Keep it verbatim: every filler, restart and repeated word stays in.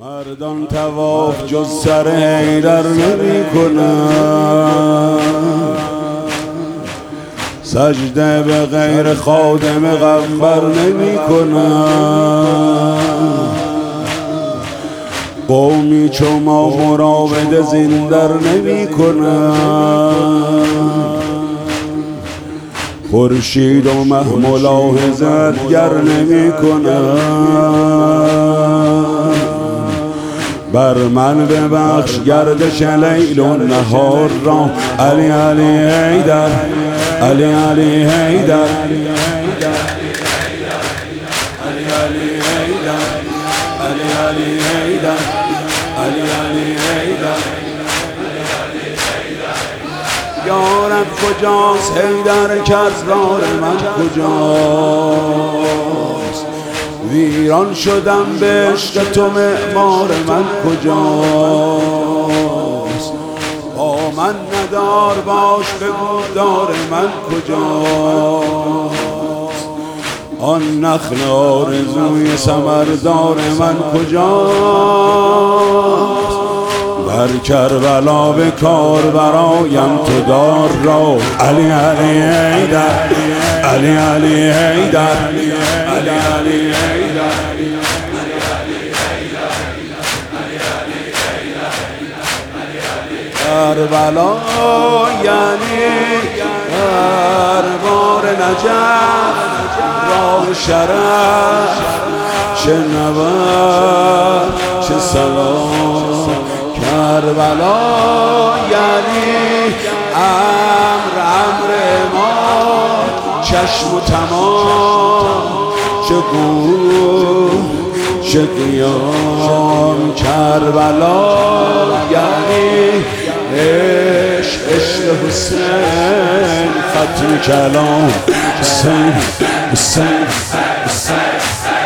مردان طواف جز سر حیدر نمی کنن، سجده به غیر خادم غمبر نمی کنن. قومی چو ما مراود زندر نمی کنن، خورشید و مه ملاحظت گر نمی کنن. بر من ببخش گردش لیل و نهار را، علی علی حیدر، علی علی حیدر، علی علی حیدر، علی علی حیدر، علی علی حیدر. یارب کجاست حیدر کرزار من کجاست؟ ویران شدم به عشق تو معمار من کجاست؟ با من ندار باش بگو دار من کجاست؟ آن نخل آرزوی ثمردار من کجاست؟ در کربلا به کار برایم تو دار را، علی علی حیدر، علی علی حیدر، علی علی حیدر. کربلا یعنی دربار نجف، راه شرف، چه نبرد چه سلام. کربلا یعنی امر امر ما، چشم و تمام، چه گوش چه قیام. کربلا یعنی عشق عشق حسین، ختم کلام حسین حسین حسین.